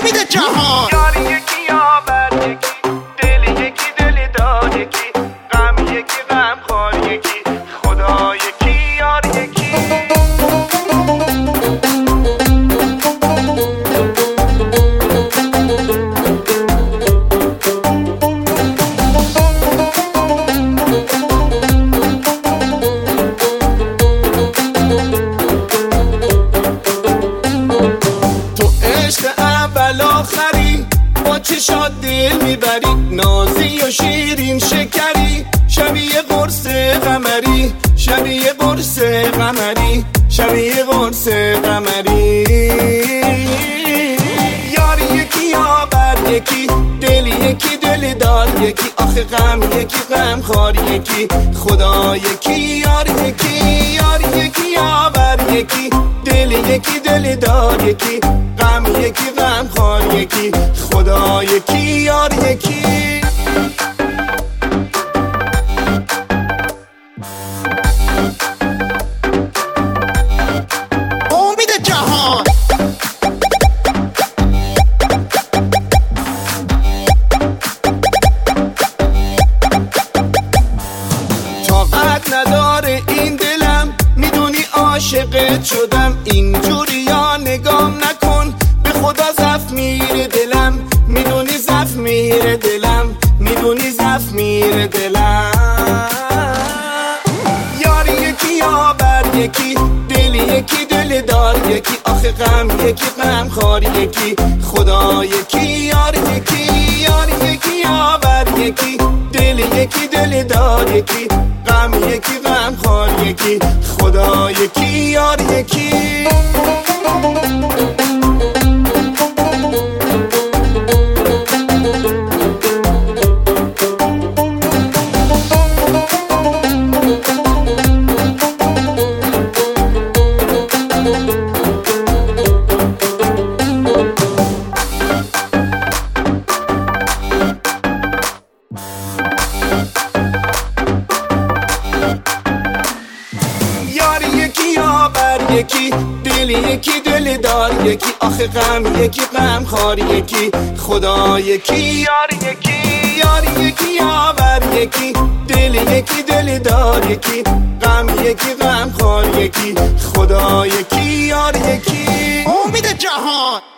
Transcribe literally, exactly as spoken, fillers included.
امید جهان. یاری یکی یاور یکی دل یکی دل دار یکی غم یکی غم خار یکی خدا یکی یار یکی. چشات دل میبری نازی و شیرین شکری شبیه قرص قمری شبیه قرص قمری شبیه قرص قمری. یاری یکی یاور یکی دل یکی دل دار یکی آخه غم یکی غم خار یکی خدا یکی یار یکی. یاری یکی یاور یکی دل یکی دل دار یکی غم یکی غم خار یکی خدا یکی یار یکی. امید جهان. طاقت نداره این دلم میدونی عاشقت شدم اینجوری یا نگام نکن به خدا زف میره دلم میدونی زف میره دلم میدونی زف میره دلم. یاری یکی یاور یکی دل یکی دل دار یکی آخه غم یکی غم خار یکی خدا یکی یار یکی. یاری یکی یاور یکی دل یکی دل دار یکی غم یکی غم خار یکی خدا یکی یار یکی. یکی دل یکی دل دار یکی آخه غم یکی غم خار یکی خدا یکی یار یکی. یاری یکی یاور یکی دل یکی دل دار یکی غم یکی غم خار یکی خدا یکی یار یکی. امید جهان.